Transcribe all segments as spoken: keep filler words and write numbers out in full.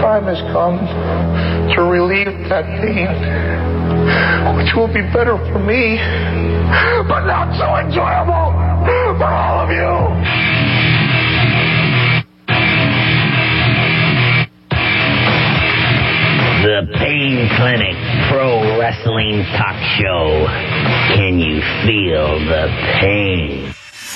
time has come to relieve that pain, which will be better for me, but not so enjoyable for all of you. The Pain Clinic Pro Wrestling Talk Show. Can you feel the pain?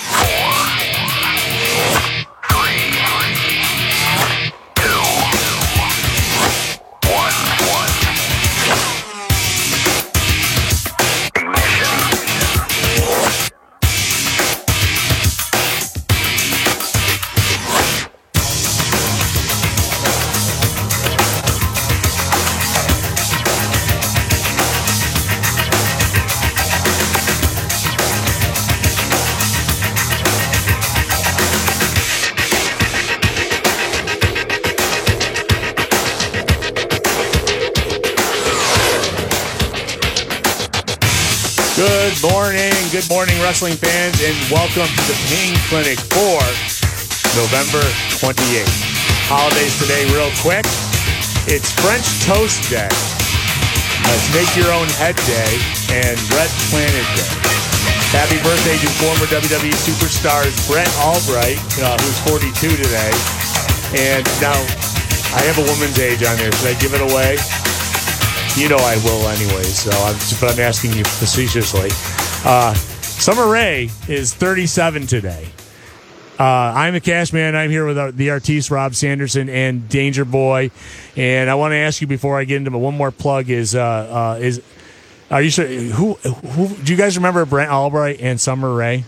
Good morning, good morning, wrestling fans, and welcome to the Pain Clinic for November twenty-eighth. Holidays today, real quick. It's French Toast Day. It's Make Your Own Head Day and Red Planet Day. Happy birthday to former W W E superstars Brent Albright, uh, who's forty-two today. And now, I have a woman's age on there. Should I give it away? You know I will anyway, so I'm, but I'm asking you facetiously. Uh, Summer Rae is thirty-seven today. Uh, I'm the Cash Man. I'm here with our, the artiste Rob Sanderson and Danger Boy. And I want to ask you before I get into my one more plug is uh, uh, is are you sure, who who do you guys remember Brent Albright and Summer Rae?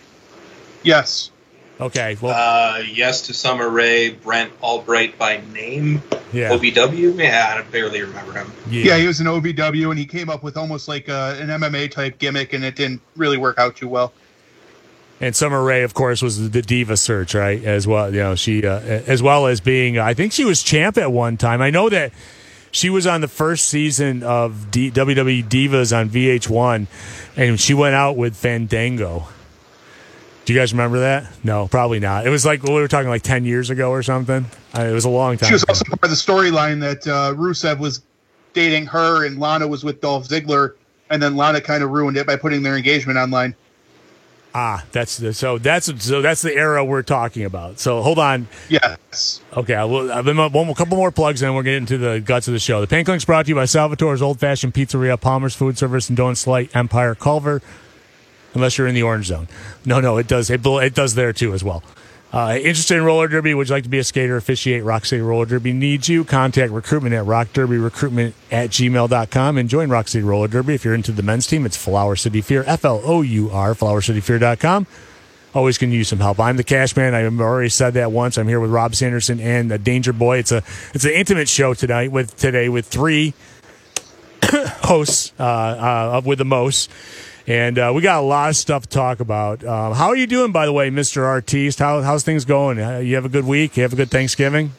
Yes. Okay. Well, uh, yes to Summer Rae, Brent Albright by name. Yeah. O V W? Yeah, I barely remember him. Yeah. yeah, he was an O V W, and he came up with almost like a, an M M A type gimmick, and it didn't really work out too well. And Summer Rae, of course, was the Diva Search, right? As well, you know, she uh, as well as being, I think she was champ at one time. I know that she was on the first season of D- W W E Divas on V H one, and she went out with Fandango. Do you guys remember that? No, probably not. It was like we were talking like ten years ago or something. I mean, it was a long time. She was ago. also part of the storyline that uh, Rusev was dating her and Lana was with Dolph Ziggler, and then Lana kind of ruined it by putting their engagement online. Ah, that's the, so that's so that's the era we're talking about. So hold on. Yes. Okay, I will. I've been one a couple more plugs, and we're getting into the guts of the show. The Pain Clinic's brought to you by Salvatore's Old Fashioned Pizzeria, Palmer's Food Service, and Don't Slight Empire Culver. Unless you're in the orange zone. No, no, it does. It, it does there, too, as well. Uh, interested in roller derby? Would you like to be a skater? Officiate Rock City Roller Derby needs you. Contact recruitment at rockderbyrecruitment at gmail dot com and join Rock City Roller Derby. If you're into the men's team, it's Flower City Fear, F L O U R, flower city fear dot com. Always can use some help. I'm the Cash Man. I've already said that once. I'm here with Rob Sanderson and the Danger Boy. It's a it's an intimate show tonight with today with three hosts uh, uh, with the most. And uh, we got a lot of stuff to talk about. Um, how are you doing, by the way, Mister Artiste? How, how's things going? Uh, you have a good week? You have a good Thanksgiving?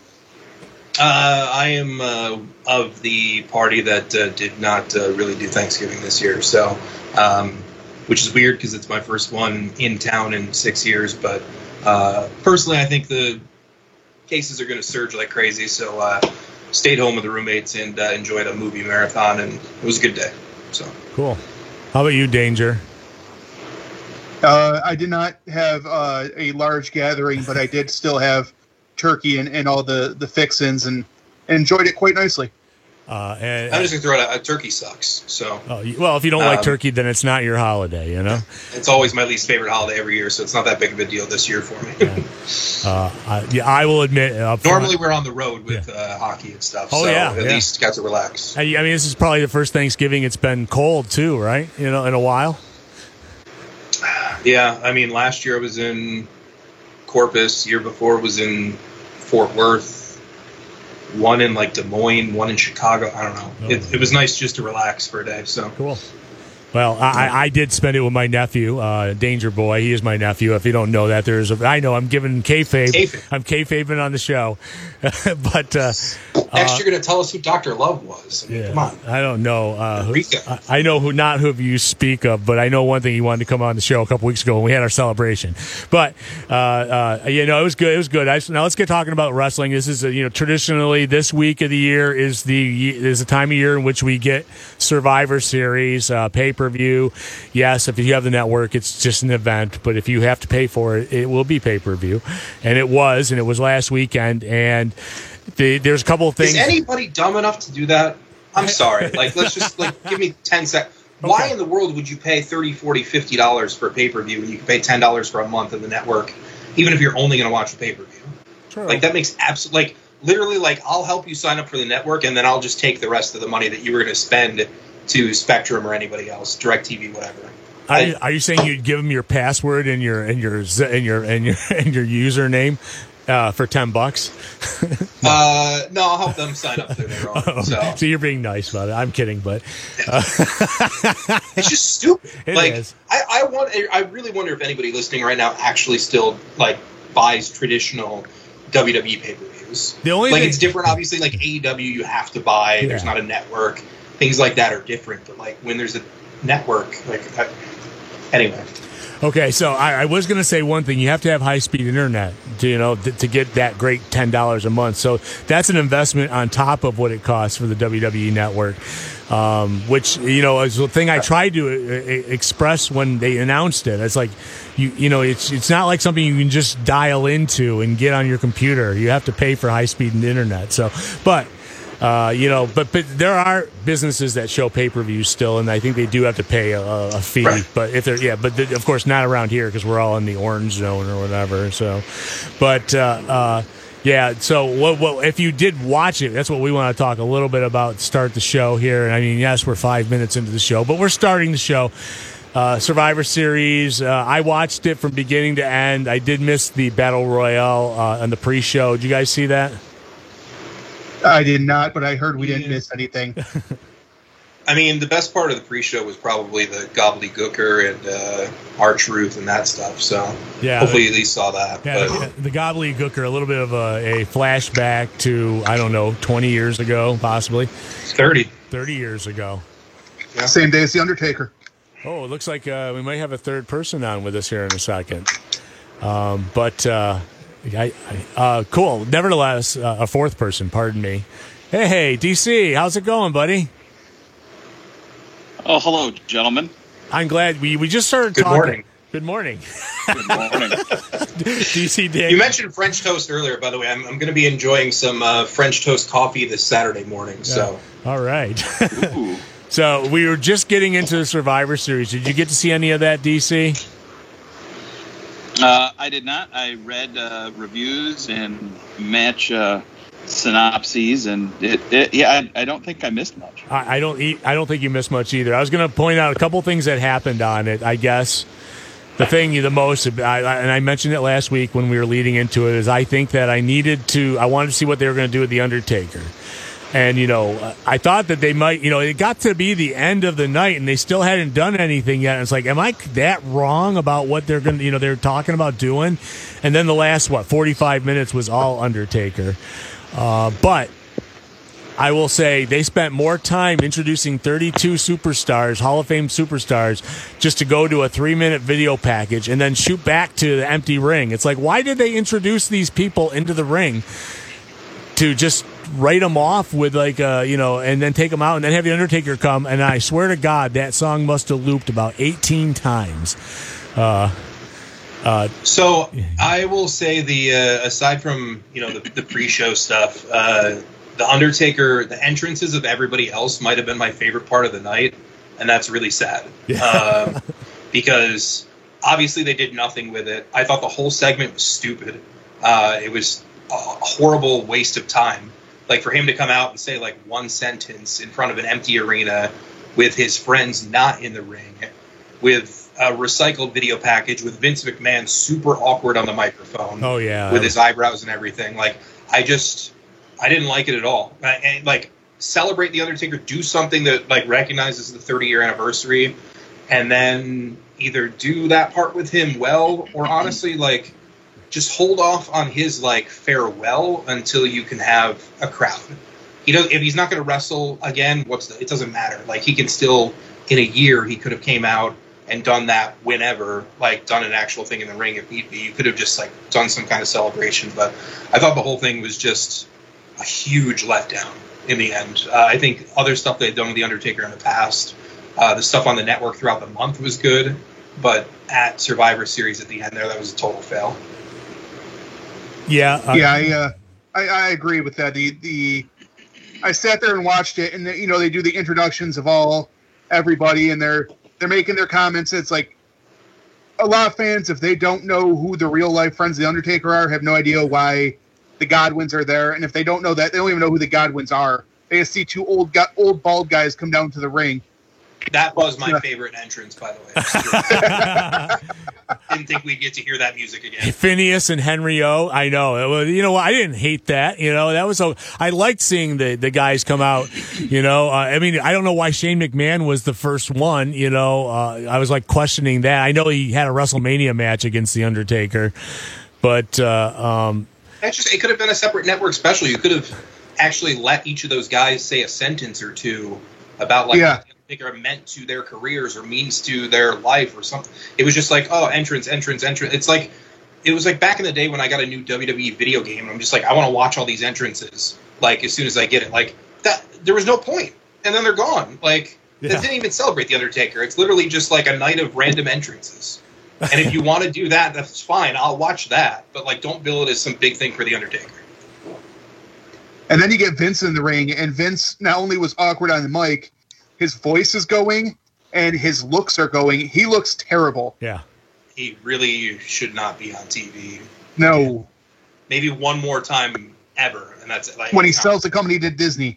Uh, I am uh, of the party that uh, did not uh, really do Thanksgiving this year, so um, which is weird because it's my first one in town in six years. But uh, personally, I think the cases are going to surge like crazy, so uh, stayed home with the roommates and uh, enjoyed a movie marathon, and it was a good day. So cool. How about you, Danger? Uh, I did not have uh, a large gathering, but I did still have turkey and, and all the, the fixins and, and enjoyed it quite nicely. Uh, and, I'm just going to throw it out. A turkey sucks. So, oh, well, if you don't um, like turkey, then it's not your holiday, you know? It's always my least favorite holiday every year, so it's not that big of a deal this year for me. yeah. Uh, I, yeah, I will admit. Uh, Normally we're on the road with yeah. uh, hockey and stuff, oh, so yeah, at yeah. least got to relax. I, I mean, this is probably the first Thanksgiving it's been cold, too, right? You know, in a while? Yeah, I mean, last year I was in Corpus. Year before was in Fort Worth. One in like Des Moines, one in Chicago. I don't know. Oh, it, it was nice just to relax for a day. So cool. Well, I, I did spend it with my nephew, uh, Danger Boy. He is my nephew. If you don't know that, there's a, I know I'm giving kayfabe. Kayfabe. I'm kayfabing on the show, but uh, Next, Uh, you're going to tell us who Doctor Love was. I mean, yeah, come on. I don't know. Uh, who, Rika. I I know who, not who you speak of, but I know one thing. He wanted to come on the show a couple weeks ago when we had our celebration. But uh, uh, you know, it was good. It was good. I, now let's get talking about wrestling. This is a, you know traditionally this week of the year is the is the time of year in which we get Survivor Series uh, pay per view. Yes, if you have the network, it's just an event. But if you have to pay for it, it will be pay per view, and it was, and it was last weekend, and. The, there's a couple of things. Is anybody dumb enough to do that? I'm sorry. Like, let's just like give me ten seconds. Why Okay. in the world would you pay thirty, forty, fifty dollars for a pay-per-view when you can pay ten dollars for a month of the network, even if you're only going to watch the pay-per-view? True. Like, that makes absolute like literally like I'll help you sign up for the network, and then I'll just take the rest of the money that you were going to spend to Spectrum or anybody else, DirecTV, whatever. Are, I- you, are you saying you'd give them your password and your and your z- and your and your and your username uh, for ten bucks? Uh, no, I'll help them sign up through their own. So So you're being nice about it. I'm kidding, but it's just stupid. It like is. I, I want, I really wonder if anybody listening right now actually still like buys traditional W W E pay-per-views. The only like thing- it's different, obviously. Like A E W, you have to buy. Yeah. There's not a network. Things like that are different. But like when there's a network, like I, anyway. okay. So I, I was going to say one thing: you have to have high speed internet to you know th- to get that great ten dollars a month. So that's an investment on top of what it costs for the W W E network. Um, which you know is the thing I tried to uh, express when they announced it. It's like you you know it's it's not like something you can just dial into and get on your computer. You have to pay for high speed internet. So, but uh, you know, but but there are businesses that show pay per views still, and I think they do have to pay a, a fee. Right. But if they're yeah, but th- of course not around here because we're all in the orange zone or whatever. So, but. Uh, uh, Yeah, so what, what, if you did watch it, that's what we want to talk a little bit about to start the show here. And I mean, yes, we're five minutes into the show, but we're starting the show. Uh, Survivor Series, uh, I watched it from beginning to end. I did miss the Battle Royale uh, on the pre-show. Did you guys see that? I did not, but I heard we didn't miss anything. I mean, the best part of the pre-show was probably the gobbledygooker and uh, R-Truth and that stuff. So Yeah, hopefully you at least saw that. Yeah, but, the, the gobbledygooker, a little bit of a, a flashback to, I don't know, twenty years ago, possibly. thirty. thirty years ago. Yeah. Same day as The Undertaker. Oh, it looks like uh, we might have a third person on with us here in a second. Um, but, uh, I, I, uh, cool. Nevertheless, uh, a fourth person, pardon me. Hey, hey, D C, how's it going, buddy? Oh, hello, gentlemen. I'm glad we, we just started Good talking. morning. Good morning. Good morning. D C Dick. You mentioned French toast earlier, by the way. I'm, I'm going to be enjoying some uh, French toast coffee this Saturday morning. So All right. Ooh. So we were just getting into the Survivor Series. Did you get to see any of that, D C? Uh, I did not. I read uh, reviews and match uh, synopses, and it, it yeah, I, I don't think I missed much. I, I don't eat. I don't think you missed much either. I was going to point out a couple things that happened on it. I guess the thing the most, I, I, and I mentioned it last week when we were leading into it, is I think that I needed to. I wanted to see what they were going to do with the Undertaker. And, you know, I thought that they might, you know, it got to be the end of the night and they still hadn't done anything yet. And it's like, am I that wrong about what they're going to, you know, they're talking about doing? And then the last, what, forty-five minutes was all Undertaker. Uh, but I will say they spent more time introducing thirty-two superstars, Hall of Fame superstars, just to go to a three-minute video package and then shoot back to the empty ring. It's like, why did they introduce these people into the ring to just write them off with like uh you know and then take them out and then have the Undertaker come? And I swear to God that song must have looped about eighteen times. uh uh So I will say the uh, aside from you know the, the pre-show stuff, uh, the Undertaker, the entrances of everybody else might have been my favorite part of the night, and that's really sad. Yeah. um, because obviously they did nothing with it. I thought the whole segment was stupid. Uh, it was a horrible waste of time. Like for him to come out and say like one sentence in front of an empty arena with his friends not in the ring, with a recycled video package with Vince McMahon super awkward on the microphone. Oh, yeah. With his eyebrows and everything. Like I just, I didn't like it at all. I, and, like celebrate the Undertaker, do something that like recognizes the thirty year anniversary, and then either do that part with him well, or honestly like just hold off on his like farewell until you can have a crowd. he does. If he's not going to wrestle again, what's the, it doesn't matter. Like he can still in a year he could have came out and done that whenever, like done an actual thing in the ring if need be. You could have just like done some kind of celebration. But I thought the whole thing was just a huge letdown in the end. Uh, I think other stuff they've done with The Undertaker in the past, uh, the stuff on the network throughout the month was good, but at Survivor Series at the end there, that was a total fail. Yeah, uh, yeah, I, uh, I I agree with that. The the I sat there and watched it, and the, you know they do the introductions of all everybody, and they're they're making their comments. It's like a lot of fans, if they don't know who the real life friends of The Undertaker are, have no idea why the Godwins are there, and if they don't know that, they don't even know who the Godwins are. They just see two old old bald guys come down to the ring. That was my favorite entrance, by the way. Didn't think we'd get to hear that music again. Phineas and Henry O. I know. You know what? I didn't hate that. You know, that was so. I liked seeing the, the guys come out. You know, uh, I mean, I don't know why Shane McMahon was the first one. You know, uh, I was like questioning that. I know he had a WrestleMania match against The Undertaker, but uh, um, that's just it could have been a separate network special. You could have actually let each of those guys say a sentence or two about like. Yeah. Are meant to their careers or means to their life or something. It was just like, oh, entrance, entrance, entrance. It's like, it was like back in the day when I got a new W W E video game and I'm just like, I want to watch all these entrances. Like as soon as I get it, like that, there was no point. And then they're gone. Like yeah. They didn't even celebrate The Undertaker. It's literally just like a night of random entrances. And if you want to do that, that's fine. I'll watch that. But like, don't bill it as some big thing for The Undertaker. And then you get Vince in the ring, and Vince not only was awkward on the mic, his voice is going, and his looks are going. He looks terrible. Yeah. He really should not be on T V. No. Maybe one more time ever, and that's it. Like, when he sells the company to Disney.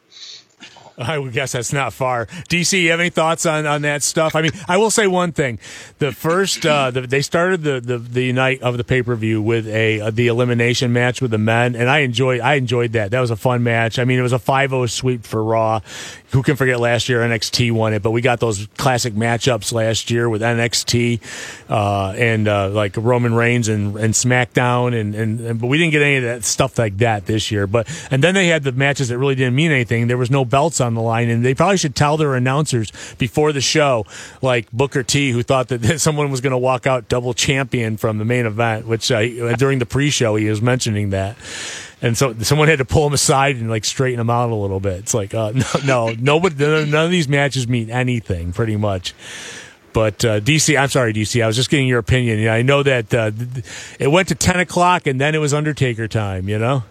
I would guess that's not far. D C, you have any thoughts on, on that stuff? I mean, I will say one thing. The first, uh, the, they started the, the, the night of the pay-per-view with a, uh, the elimination match with the men, and I enjoyed, I enjoyed that. That was a fun match. I mean, it was a five oh sweep for Raw. Who can forget last year N X T won it, but we got those classic matchups last year with N X T, uh, and, uh, like Roman Reigns and, and SmackDown, and, and, and, but we didn't get any of that stuff like that this year. But, and then they had the matches that really didn't mean anything. There was no belts on the line, and they probably should tell their announcers before the show, like Booker T, who thought that someone was going to walk out double champion from the main event, which uh, during the pre-show he was mentioning that. And so someone had to pull him aside and like straighten him out a little bit. It's like, uh, no, no, nobody, none of these matches mean anything, pretty much. But uh, D C, I'm sorry, D C, I was just getting your opinion. You know, I know that uh, it went to ten o'clock and then it was Undertaker time. You know.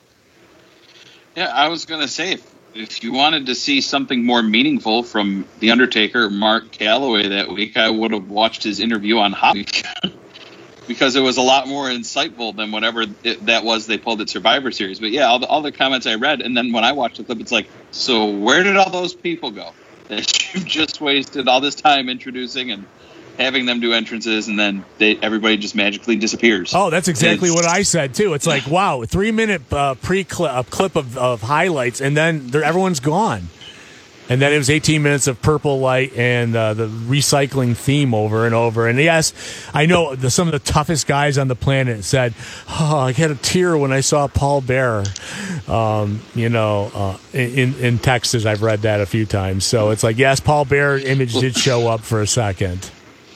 Yeah, I was gonna say if, if you wanted to see something more meaningful from The Undertaker, Mark Calloway that week, I would have watched his interview on Hot Week. Because it was a lot more insightful than whatever it, that was they pulled at Survivor Series. But yeah, all the, all the comments I read, and then when I watched the clip, it's like, so where did all those people go? That you've just wasted all this time introducing and having them do entrances, and then they, everybody just magically disappears. Oh, that's exactly what I said, too. It's like, wow, three-minute uh, pre-clip uh, clip of, of highlights, and then everyone's gone. And then it was eighteen minutes of purple light and uh, the recycling theme over and over. And yes, I know the, some of the toughest guys on the planet said, oh, I had a tear when I saw Paul Bearer. Um, you know, uh, in, in Texas, I've read that a few times. So it's like, yes, Paul Bearer's image did show up for a second.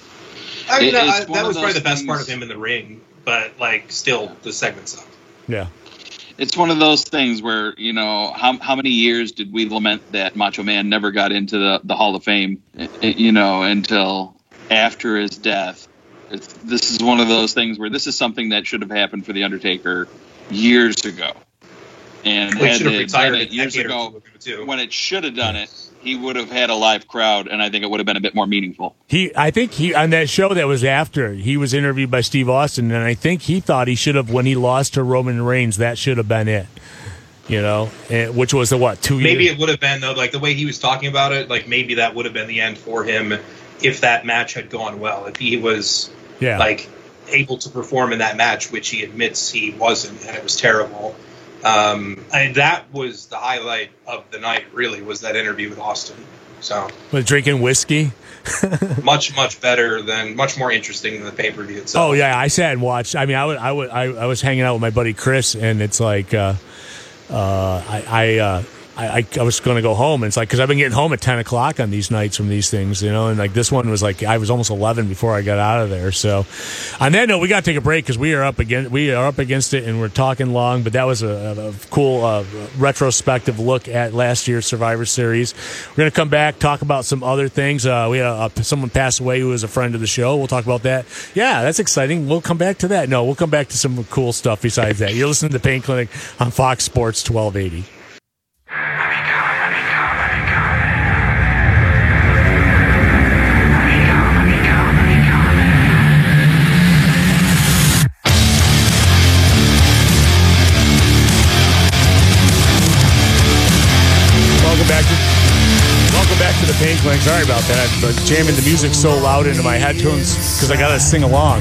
I mean, I, that was probably the best things. part of him in the ring. But, like, still, the segment sucked. Yeah. It's one of those things where, you know, how how many years did we lament that Macho Man never got into the, the Hall of Fame, you know, until after his death. It's, this is one of those things where this is something that should have happened for The Undertaker years ago. And well, had should have it retired done it years ago, when it should have done it, he would have had a live crowd, and I think it would have been a bit more meaningful. He, I think he on that show that was after, he was interviewed by Steve Austin, and I think he thought he should have, when he lost to Roman Reigns, that should have been it. You know, and, which was the what, two maybe years? It would have been, though, like the way he was talking about it, like maybe that would have been the end for him if that match had gone well. If he was, yeah. like, able to perform in that match, which he admits he wasn't, and it was terrible. Um, and that was the highlight of the night, really, was that interview with Austin. So, with drinking whiskey, much much better than, much more interesting than the pay per view itself. Oh yeah, I sat and watched. I mean, I would, I would, I, I was hanging out with my buddy Chris, and it's like, uh, uh, I I, uh, I I was going to go home, and it's like because I've been getting home at ten o'clock on these nights from these things, you know, and like this one was like I was almost eleven before I got out of there. So on that note, we got to take a break because we are up against we are up against it, and we're talking long. But that was a, a cool uh, retrospective look at last year's Survivor Series. We're going to come back, talk about some other things. Uh, we had uh, someone pass away who was a friend of the show. We'll talk about that. Yeah, that's exciting. We'll come back to that. No, we'll come back to some cool stuff besides that. You're listening to Pain Clinic on Fox Sports twelve eighty. To the Pain Clinic. Sorry about that. I'm jamming the music so loud into my headphones because I gotta sing along.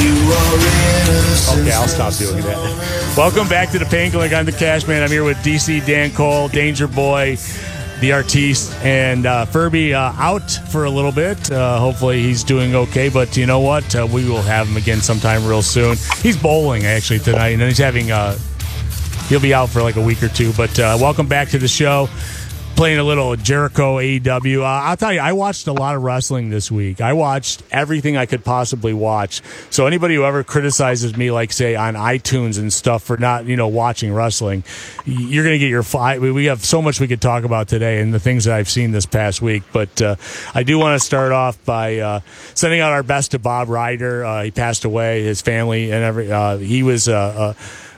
Okay, I'll stop doing that. Welcome back to the Pain Clinic. I'm the Cash Man. I'm here with D C, Dan Cole, Danger Boy, the Artiste, and uh, Furby uh, out for a little bit. Uh, hopefully he's doing okay, but you know what? Uh, we will have him again sometime real soon. He's bowling actually tonight, and then he's having uh, he'll be out for like a week or two. But uh, welcome back to the show. Playing a little Jericho A E W. Uh, I'll tell you, I watched a lot of wrestling this week. I watched everything I could possibly watch. So anybody who ever criticizes me, like say on iTunes and stuff for not, you know, watching wrestling, you're going to get your five. We have so much we could talk about today and the things that I've seen this past week. But uh, I do want to start off by uh, sending out our best to Bob Ryder. Uh, he passed away, his family, and every. Uh, he was. Uh, uh,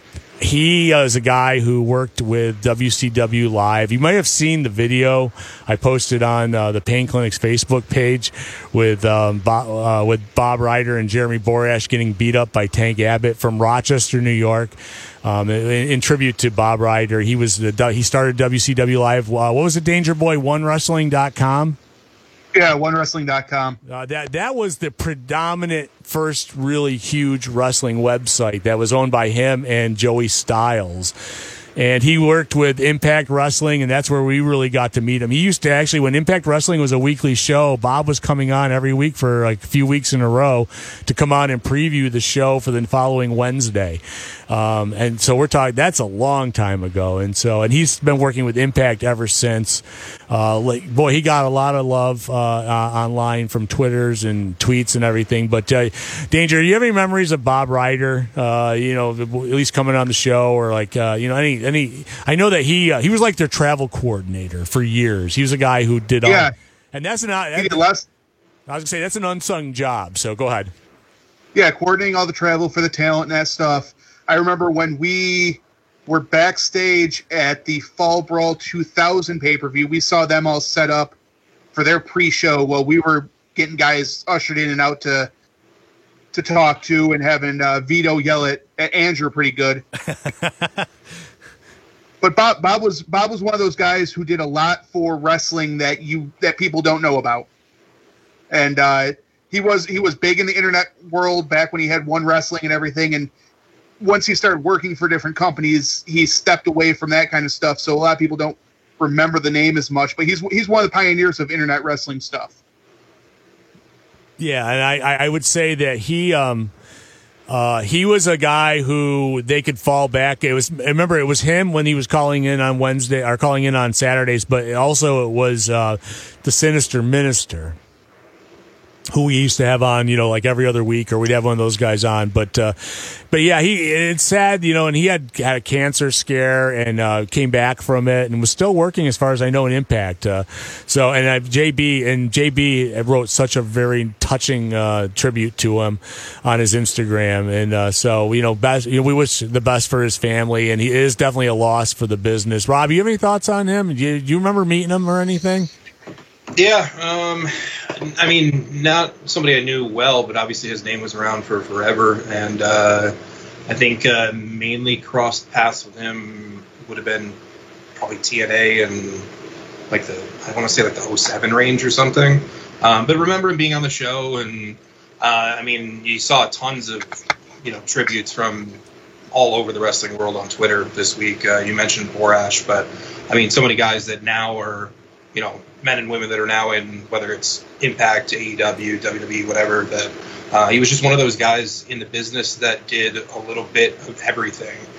He uh, is a guy who worked with W C W Live. You might have seen the video I posted on uh, the Pain Clinic's Facebook page with um, Bo- uh, with Bob Ryder and Jeremy Borash getting beat up by Tank Abbott from Rochester, New York. Um, in, in tribute to Bob Ryder, he was the he started W C W Live. Uh, what was it, Danger Boy? one wrestling dot com. Yeah, one wrestling dot com. Uh, that that was the predominant first really huge wrestling website that was owned by him and Joey Styles. And he worked with Impact Wrestling, and that's where we really got to meet him. He used to actually, when Impact Wrestling was a weekly show, Bob was coming on every week for like a few weeks in a row to come on and preview the show for the following Wednesday. Um, and so we're talking, that's a long time ago. And so, and he's been working with Impact ever since. Uh, like, boy, he got a lot of love uh, uh, online from Twitters and tweets and everything. But uh, Danger, do you have any memories of Bob Ryder? Uh, you know, at least coming on the show, or like, uh, you know, any, any? I know that he uh, he was like their travel coordinator for years. He was a guy who did, yeah, all, and that's not. He did less. I was gonna say that's an unsung job. So go ahead. Yeah, coordinating all the travel for the talent and that stuff. I remember when we were backstage at the Fall Brawl two thousand pay-per-view, we saw them all set up for their pre-show while we were getting guys ushered in and out to to talk to, and having uh, Vito yell at, at Andrew pretty good. But Bob, Bob was Bob was one of those guys who did a lot for wrestling that you that people don't know about, and uh, he was he was big in the internet world back when he had One Wrestling and everything. And once he started working for different companies, he stepped away from that kind of stuff. So a lot of people don't remember the name as much. But he's he's one of the pioneers of internet wrestling stuff. Yeah, and I, I would say that he um, uh, he was a guy who they could fall back. It was I remember it was him when he was calling in on Wednesday or calling in on Saturdays, but also it was uh, the Sinister Minister, who we used to have on, you know, like every other week, or we'd have one of those guys on. But, uh, but yeah, he, it's sad, you know, and he had had a cancer scare and, uh, came back from it and was still working as far as I know in Impact. Uh, so, and I, J B and J B wrote such a very touching, uh, tribute to him on his Instagram. And, uh, so, you know, best, you know, we wish the best for his family, and he is definitely a loss for the business. Rob, you have any thoughts on him? Do you, do you remember meeting him or anything? Yeah, um, I mean, not somebody I knew well, but obviously his name was around for forever, and uh, I think uh, mainly crossed paths with him would have been probably T N A and like the, I want to say like the oh seven range or something. Um, but remember him being on the show, and uh, I mean, you saw tons of, you know, tributes from all over the wrestling world on Twitter this week. Uh, you mentioned Borash, but I mean, so many guys that now are, you know, men and women that are now in, whether it's Impact, A E W, W W E, whatever, that uh, he was just one of those guys in the business that did a little bit of everything.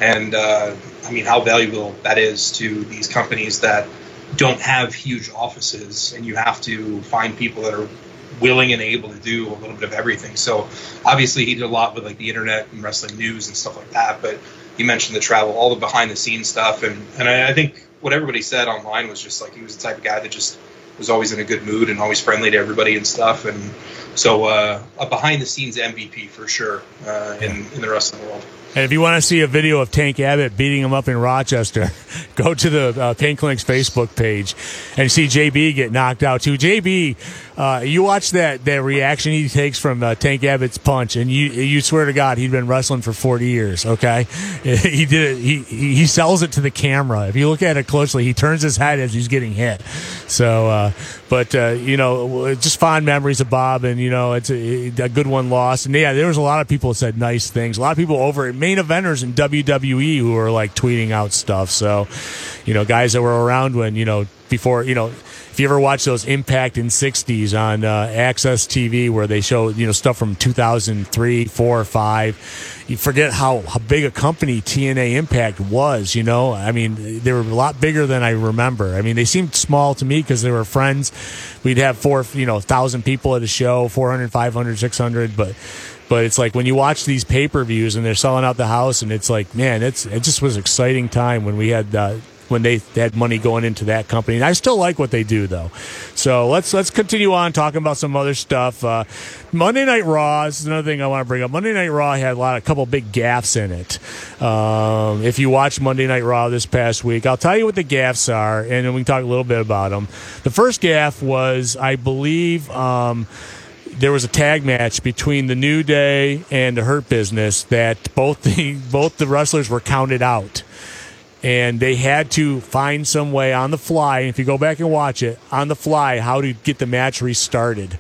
and uh, I mean how valuable that is to these companies that don't have huge offices, and you have to find people that are willing and able to do a little bit of everything. So obviously he did a lot with like the internet and wrestling news and stuff like that, but he mentioned the travel, all the behind the scenes stuff, and and I, I think what everybody said online was just like he was the type of guy that just was always in a good mood and always friendly to everybody and stuff. And so uh, a behind the scenes M V P for sure uh, in in the wrestling world. And if you want to see a video of Tank Abbott beating him up in Rochester, go to the uh, Pain Clinic's Facebook page and see J B get knocked out too. J B, uh, you watch that, that reaction he takes from uh, Tank Abbott's punch, and you you swear to God he'd been wrestling for forty years. Okay, he did it. He he sells it to the camera. If you look at it closely, he turns his head as he's getting hit. So, uh, but uh, you know, just fond memories of Bob, and you know, it's a, a good one lost. And yeah, there was a lot of people that said nice things. A lot of people over at main eventers in W W E who were like tweeting out stuff. So, you know, guys that were around when, you know, before, you know, if you ever watch those Impact in sixties on uh, Access T V where they show, you know, stuff from two thousand three, four, five, you forget how, how big a company T N A Impact was, you know. I mean, they were a lot bigger than I remember. I mean, they seemed small to me because they were friends. We'd have four, you know, one thousand people at a show, four hundred, five hundred, six hundred, but But it's like when you watch these pay-per-views and they're selling out the house, and it's like, man, it's it just was an exciting time when we had uh, when they, they had money going into that company. And I still like what they do, though. So let's let's continue on talking about some other stuff. Uh, Monday Night Raw is another thing I want to bring up. Monday Night Raw had a lot, a couple big gaffes in it. Um, if you watched Monday Night Raw this past week, I'll tell you what the gaffes are, and then we can talk a little bit about them. The first gaffe was, I believe. Um, There was a tag match between the New Day and the Hurt Business that both the both the wrestlers were counted out, and they had to find some way on the fly. If you go back and watch it on the fly, how to get the match restarted.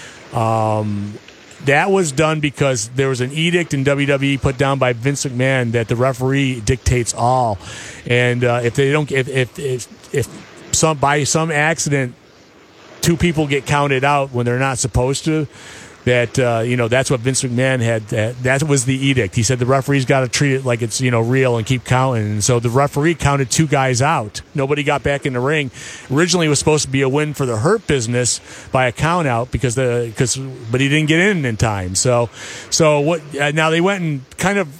Um, that was done because there was an edict in W W E put down by Vince McMahon that the referee dictates all, and uh, if they don't, if if if, if some by some accident, two people get counted out when they're not supposed to, that, uh, you know, that's what Vince McMahon had. Uh, that was the edict. He said the referee's got to treat it like it's, you know, real and keep counting. And so the referee counted two guys out. Nobody got back in the ring. Originally it was supposed to be a win for the Hurt Business by a count out because the, because, but he didn't get in in time. So, so what, uh, now they went and kind of,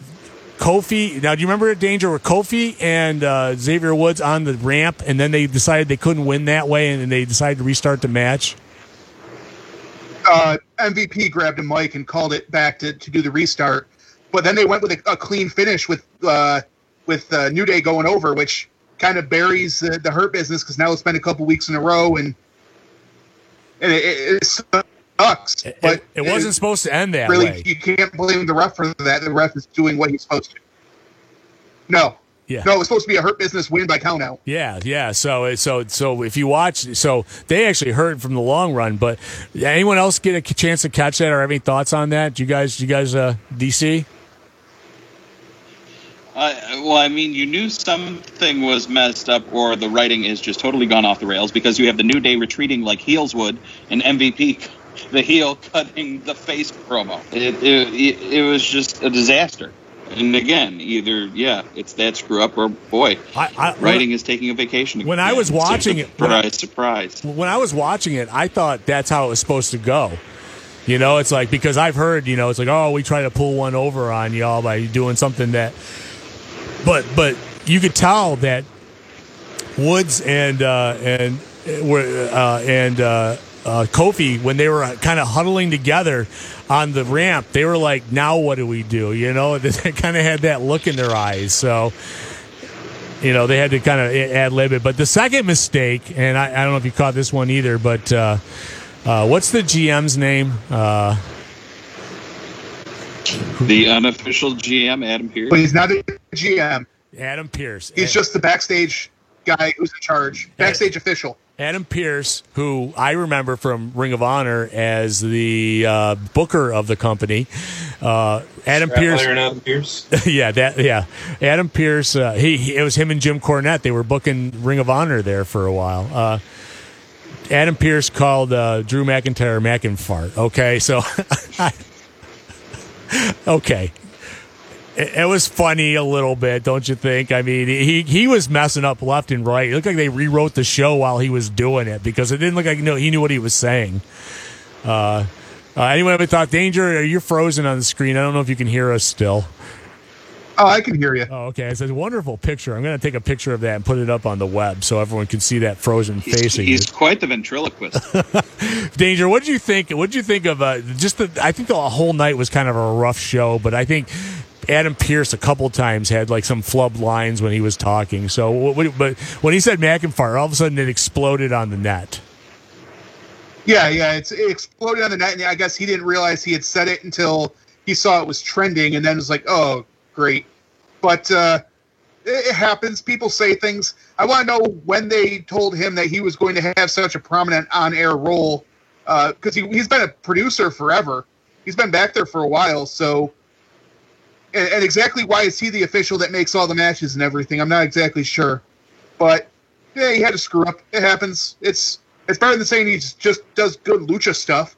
Kofi, now do you remember Danger with Kofi and uh, Xavier Woods on the ramp, and then they decided they couldn't win that way, and then they decided to restart the match? Uh, M V P grabbed a mic and called it back to, to do the restart, but then they went with a, a clean finish with uh, with uh, New Day going over, which kind of buries the, the Hurt Business because now it's been a couple weeks in a row, and, and it, it, it sucks. It, but it, it wasn't it, supposed to end that really, way. You can't blame the ref for that. The ref is doing what he's supposed to. No. Yeah. No, it was supposed to be a Hurt Business win by count out. Yeah, yeah. So, so, so if you watch, so they actually hurt from the long run. But anyone else get a chance to catch that or have any thoughts on that? Do you guys, do you guys, uh, D C? Uh, well, I mean, you knew something was messed up, or the writing is just totally gone off the rails because you have the New Day retreating like heels would, and M V P, the heel, cutting the face promo. It, it, it was just a disaster. And again, either, yeah, it's that screw up, or boy, I, I, writing when, is taking a vacation. When again. I was watching it, surprise, when I, surprise. When I was watching it, I thought that's how it was supposed to go. You know, it's like, because I've heard, you know, it's like, oh, we try to pull one over on y'all by doing something that, but but you could tell that Woods and uh, and were uh, and uh, uh, Kofi, when they were kind of huddling together on the ramp, they were like, now what do we do? You know, they kind of had that look in their eyes. So, you know, they had to kind of ad-lib it. But the second mistake, and I, I don't know if you caught this one either, but uh, uh, what's the G M's name? Uh, the unofficial G M, Adam Pearce. But he's not a G M. Adam Pearce. He's just the backstage guy who's in charge. Backstage Ad- official. Adam Pearce, who I remember from Ring of Honor as the uh, booker of the company. Uh, Adam Pearce. Adam Pearce. yeah, that. Yeah, Adam Pearce. Uh, he, he. It was him and Jim Cornette. They were booking Ring of Honor there for a while. Uh, Adam Pearce called uh, Drew McIntyre McInfart. Okay, so. okay. It, it was funny a little bit, don't you think? I mean, he he was messing up left and right. It looked like they rewrote the show while he was doing it because it didn't look like you know, he knew what he was saying. Uh, uh, anyone ever thought, Danger, you're frozen on the screen. I don't know if you can hear us still. Oh, I can hear you. Oh, okay. It's a wonderful picture. I'm going to take a picture of that and put it up on the web so everyone can see that frozen he's, face of He's you. quite the ventriloquist. Danger, what did you think? What did you think of uh, just the? I think the whole night was kind of a rough show, but I think Adam Pearce a couple times had like some flub lines when he was talking. So, what, but when he said McIntyre, all of a sudden it exploded on the net. Yeah, yeah, it's, it exploded on the net, and I guess he didn't realize he had said it until he saw it was trending, and then was like, "Oh, great." But uh, it, it happens. People say things. I want to know when they told him that he was going to have such a prominent on-air role, because uh, he, he's been a producer forever. He's been back there for a while, so. And, and exactly why is he the official that makes all the matches and everything? I'm not exactly sure, but yeah, he had to screw up. It happens. It's it's better than saying he just does good lucha stuff.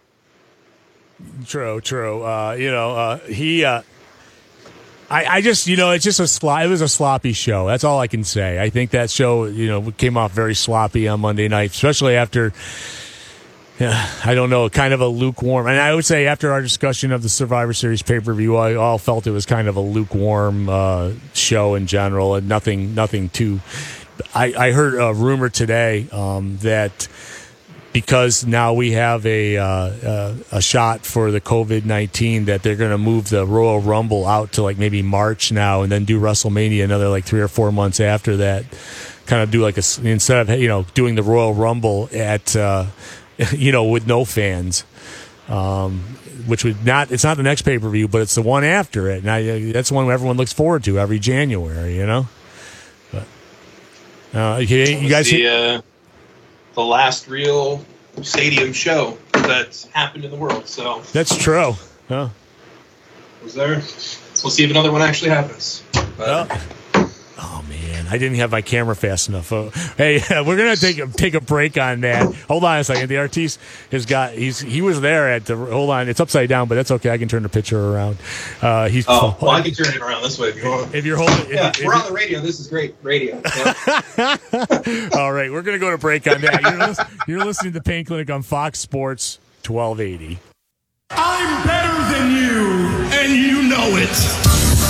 True, true. Uh, you know, uh, he. Uh, I, I just, you know, it's just a slop. It was a sloppy show. That's all I can say. I think that show, you know, came off very sloppy on Monday night, especially after. Yeah, I don't know, kind of a lukewarm. And I would say after our discussion of the Survivor Series pay-per-view, I all felt it was kind of a lukewarm uh, show in general, and nothing, nothing too. I, I heard a rumor today um, that because now we have a uh, uh, a shot for the COVID nineteen, that they're going to move the Royal Rumble out to like maybe March now, and then do WrestleMania another like three or four months after that. Kind of do like a instead of you know doing the Royal Rumble at. Uh, you know, with no fans, um, which would not, it's not the next pay-per-view, but it's the one after it. And I, that's the one everyone looks forward to every January, you know? But, uh, you, you guys the, uh, the last real stadium show that's happened in the world, so. That's true. Huh? Was there? We'll see if another one actually happens. But, well, oh, man. I didn't have my camera fast enough. Oh, hey, we're gonna take a, take a break on that. Hold on a second. The artiste has got. He's he was there at the. Hold on. It's upside down, but that's okay. I can turn the picture around. Uh, he's. Oh, well, I can turn it around this way if you want. If you're holding. Yeah, if, we're if on the radio. This is great radio. Yeah. All right, we're gonna go to break on that. You're, listen, you're listening to Pain Clinic on Fox Sports twelve eighty. I'm better than you, and you know it.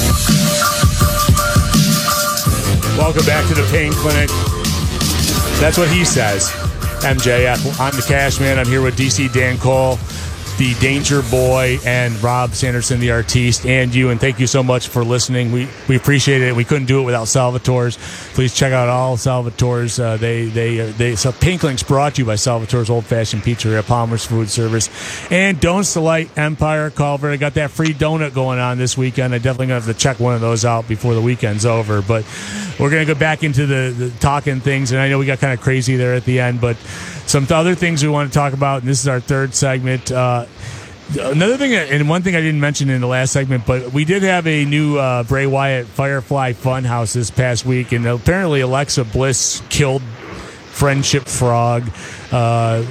Welcome back to the Pain Clinic. That's what he says. M J F. I'm the Cash Man. I'm here with D C Dan Cole, the Danger Boy, and Rob Sanderson, the artiste, and you. And thank you so much for listening. We we appreciate it. We couldn't do it without Salvatore's. Please check out all Salvatore's. Uh, they they they. So Pain Clinic's brought to you by Salvatore's Old Fashioned Pizzeria, Palmer's Food Service, and Donuts Delight Empire Culver. I got that free donut going on this weekend. I definitely gonna have to check one of those out before the weekend's over. But we're gonna go back into the, the talking things, and I know we got kind of crazy there at the end, but some other things we want to talk about, and this is our third segment. Uh, another thing, and one thing I didn't mention in the last segment, but we did have a new uh, Bray Wyatt Firefly Funhouse this past week, and apparently Alexa Bliss killed Friendship Frog. Uh,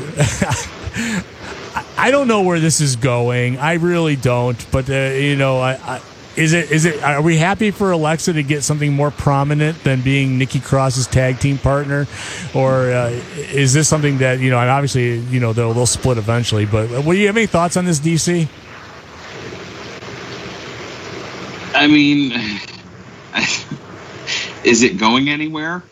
I don't know where this is going. I really don't, but uh, you know, I. I Is it? Is it? Are we happy for Alexa to get something more prominent than being Nikki Cross's tag team partner, or uh, is this something that you know? And obviously, you know, they'll they'll split eventually. But what do you have any thoughts on this, D C? I mean, is it going anywhere?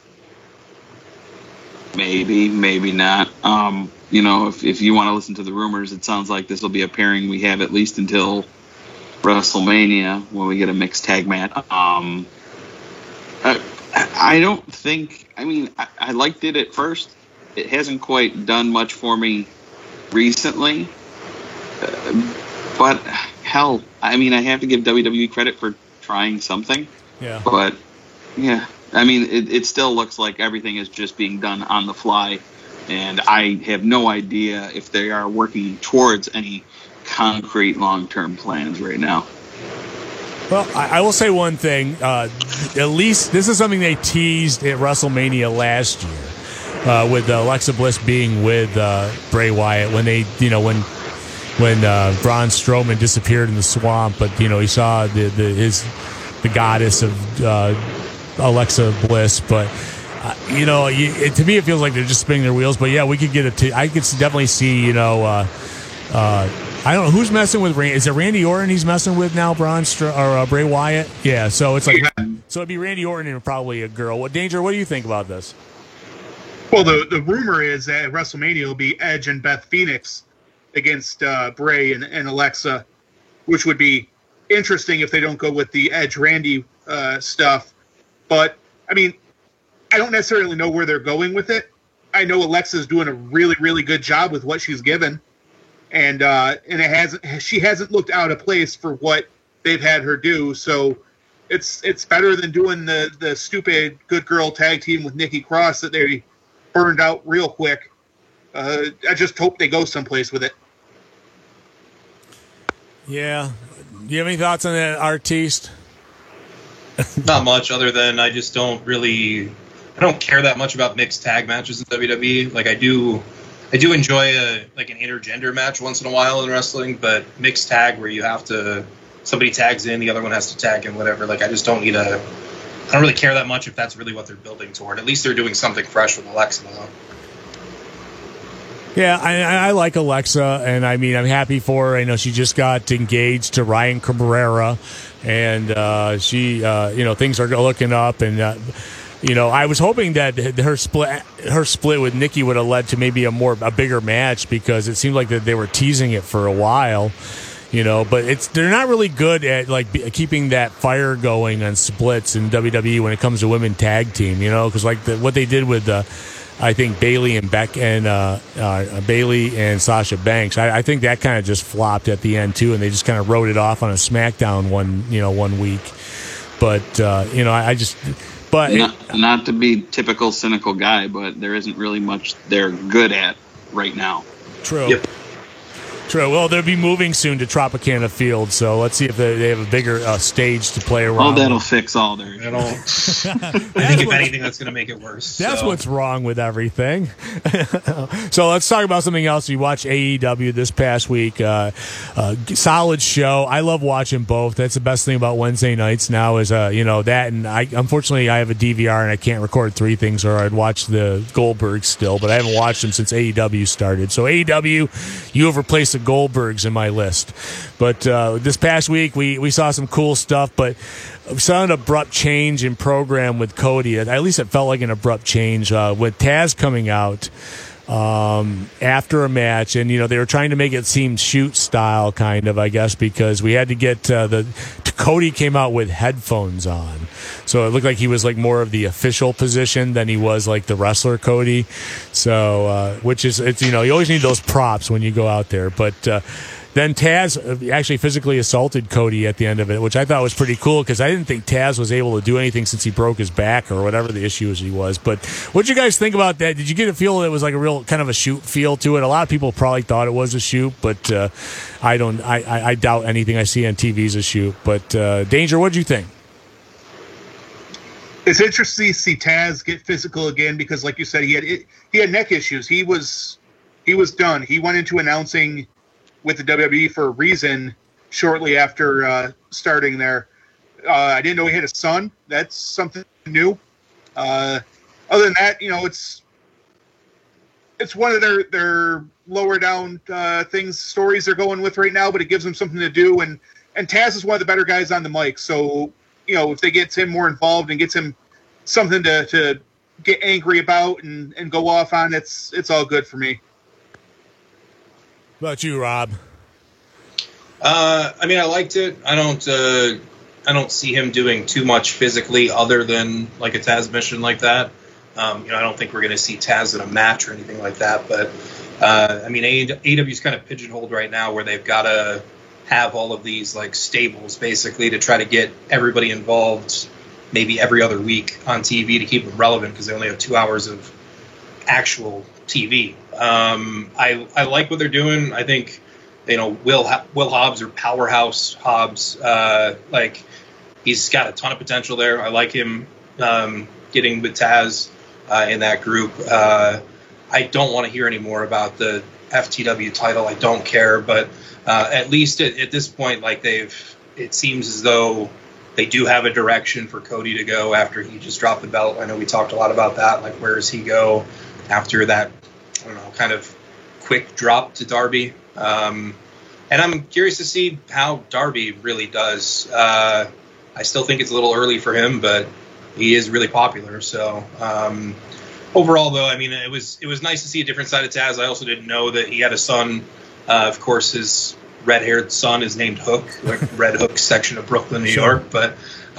Maybe, maybe not. Um, you know, if if you want to listen to the rumors, it sounds like this will be a pairing we have at least until WrestleMania when we get a mixed tag match. Um, I, I don't think. I mean, I, I liked it at first. It hasn't quite done much for me recently. Uh, but hell, I mean, I have to give W W E credit for trying something. Yeah. But yeah, I mean, it, it still looks like everything is just being done on the fly, and I have no idea if they are working towards any concrete long-term plans right now. Well, I, I will say one thing. Uh, at least this is something they teased at WrestleMania last year uh, with Alexa Bliss being with uh, Bray Wyatt when they, you know, when when uh, Braun Strowman disappeared in the swamp. But you know, he saw the, the his the goddess of uh, Alexa Bliss, but. Uh, you know, you, it, to me, it feels like they're just spinning their wheels. But yeah, we could get it. To, I could definitely see. You know, uh, uh, I don't know who's messing with. Randy. Is it Randy Orton he's messing with now? Braun Str- or uh, Bray Wyatt? Yeah. So it's like, so it'd be Randy Orton and probably a girl. What Danger? What do you think about this? Well, the the rumor is that WrestleMania will be Edge and Beth Phoenix against uh, Bray and, and Alexa, which would be interesting if they don't go with the Edge Randy uh, stuff. But I mean. I don't necessarily know where they're going with it. I know Alexa's doing a really, really good job with what she's given, and uh, and it hasn't. She hasn't looked out of place for what they've had her do. So it's it's better than doing the the stupid good girl tag team with Nikki Cross that they burned out real quick. Uh, I just hope they go someplace with it. Yeah. Do you have any thoughts on that, Artiste? Not much, other than I just don't really. I don't care that much about mixed tag matches in W W E. Like I do, I do enjoy a like an intergender match once in a while in wrestling, but mixed tag where you have to somebody tags in, the other one has to tag in, whatever. Like I just don't need a. I don't really care that much if that's really what they're building toward. At least they're doing something fresh with Alexa now. Yeah, I, I like Alexa, and I mean, I'm happy for her. I know she just got engaged to Ryan Cabrera, and uh, she, uh, you know, things are looking up, and. Uh, You know, I was hoping that her split, her split with Nikki would have led to maybe a more, a bigger match because it seemed like that they were teasing it for a while. You know, but it's they're not really good at like be, keeping that fire going on splits in W W E when it comes to women tag team. You know, because like the, what they did with, uh, I think Bayley and Beck and uh, uh, Bayley and Sasha Banks, I, I think that kind of just flopped at the end too, and they just kind of wrote it off on a SmackDown one, you know, one week. But uh, you know, I, I just. But not, it, not to be typical cynical guy, but there isn't really much they're good at right now. True. Yep. True. Well, they'll be moving soon to Tropicana Field, so let's see if they, they have a bigger uh, stage to play around. Oh, that'll with. fix all their. I don't. I think if anything, that's going to make it worse. That's so. what's wrong with everything. So let's talk about something else. We watched A E W this past week. Uh, uh, solid show. I love watching both. That's the best thing about Wednesday nights now is uh, you know that, and I unfortunately I have a D V R and I can't record three things, or I'd watch the Goldbergs still, but I haven't watched them since A E W started. So A E W, you have replaced the Goldbergs in my list. But uh, this past week, we, we saw some cool stuff, but we saw an abrupt change in program with Cody. At least it felt like an abrupt change uh, with Taz coming out um, after a match. And, you know, they were trying to make it seem shoot style, kind of, I guess, because we had to get uh, the Cody came out with headphones on. So it looked like he was like more of the official position than he was like the wrestler Cody. So, uh, which is, it's, you know, you always need those props when you go out there. But uh, then Taz actually physically assaulted Cody at the end of it, which I thought was pretty cool because I didn't think Taz was able to do anything since he broke his back or whatever the issue is he was. But what did you guys think about that? Did you get a feel that it was like a real kind of a shoot feel to it? A lot of people probably thought it was a shoot, but uh, I don't. I, I, I doubt anything I see on T V is a shoot. But uh, Danger, what did you think? It's interesting to see Taz get physical again because, like you said, he had he had neck issues. He was he was done. He went into announcing with the W W E for a reason shortly after uh, starting there. Uh, I didn't know he had a son. That's something new. Uh, other than that, you know, it's it's one of their their lower down uh, things stories they're going with right now, but it gives them something to do. And and Taz is one of the better guys on the mic, so. You know, if they get him more involved and gets him something to, to get angry about and, and go off on, it's it's all good for me. What about you, Rob? Uh, I mean, I liked it. I don't. Uh, I don't see him doing too much physically, other than like a Taz mission like that. Um, you know, I don't think we're going to see Taz in a match or anything like that. But uh, I mean, A E W's kind of pigeonholed right now, where they've got to have all of these like stables basically to try to get everybody involved maybe every other week on T V to keep them relevant because they only have two hours of actual T V. Um, I I like what they're doing. I think you know Will Will Hobbs or Powerhouse Hobbs, uh, like he's got a ton of potential there. I like him um, getting with Taz uh, in that group. Uh, I don't want to hear any more about the F T W title. I don't care, but uh, at least at, at this point, like they've, it seems as though they do have a direction for Cody to go after he just dropped the belt. I know we talked a lot about that. Like, where does he go after that, I don't know, kind of quick drop to Darby? Um, and I'm curious to see how Darby really does. Uh, I still think it's a little early for him, but he is really popular. So um, overall, though, I mean, it was it was nice to see a different side of Taz. I also didn't know that he had a son. Uh, of course, his red-haired son is named Hook, like Red Hook section of Brooklyn, New York. But,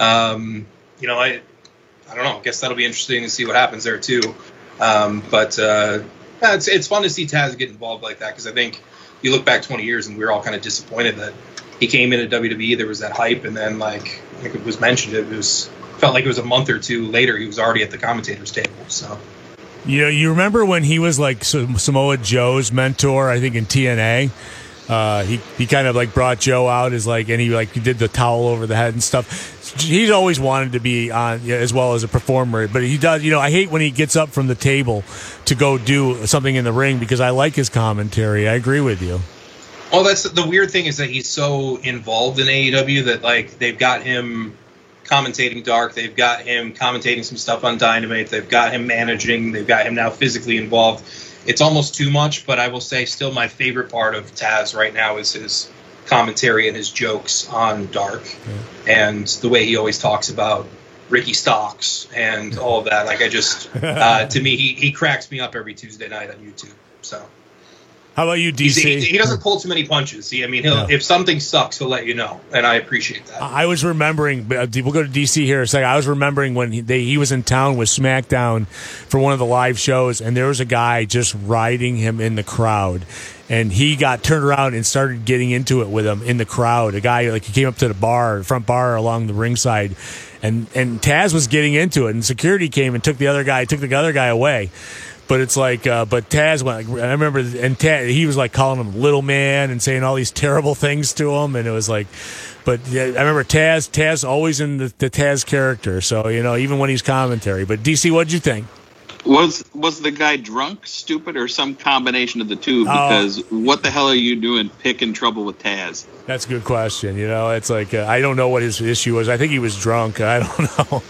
um, you know, I I don't know. I guess that'll be interesting to see what happens there, too. Um, but uh, yeah, it's, it's fun to see Taz get involved like that, because I think you look back twenty years and we were all kind of disappointed that he came into W W E, there was that hype, and then, like, I think it was mentioned, it was felt like it was a month or two later he was already at the commentator's table. So, you know, you remember when he was like Samoa Joe's mentor, I think in T N A. Uh, he he kind of like brought Joe out as like, and he like he did the towel over the head and stuff. He's always wanted to be on, you know, as well as a performer, but he does. You know, I hate when he gets up from the table to go do something in the ring, because I like his commentary. I agree with you. Well, that's the weird thing, is that he's so involved in A E W that, like, they've got him commentating Dark, they've got him commentating some stuff on Dynamite, they've got him managing, they've got him now physically involved. It's almost too much, but I will say still my favorite part of Taz right now is his commentary and his jokes on Dark, yeah. and the way he always talks about Ricky Stocks and all of that. Like, I just, uh, to me, he, he cracks me up every Tuesday night on YouTube. So. How about you, D C? He, he doesn't pull too many punches. He, I mean, he'll, no. if something sucks, he'll let you know, and I appreciate that. I was remembering, we'll go to D C here a second. I was remembering when he, they, he was in town with SmackDown for one of the live shows, and there was a guy just riding him in the crowd, and he got turned around and started getting into it with him in the crowd. A guy, like, he came up to the bar, front bar along the ringside, and, and Taz was getting into it, and security came and took the other guy, took the other guy away. But it's like, uh, but Taz went, like, I remember, and Taz, he was like calling him little man and saying all these terrible things to him. And it was like, but yeah, I remember Taz, Taz always in the, the Taz character. So, you know, even when he's commentary. But D C, what'd you think? Was was the guy drunk, stupid, or some combination of the two? Because oh. what the hell are you doing picking trouble with Taz? That's a good question. You know, it's like, uh, I don't know what his issue was. I think he was drunk. I don't know.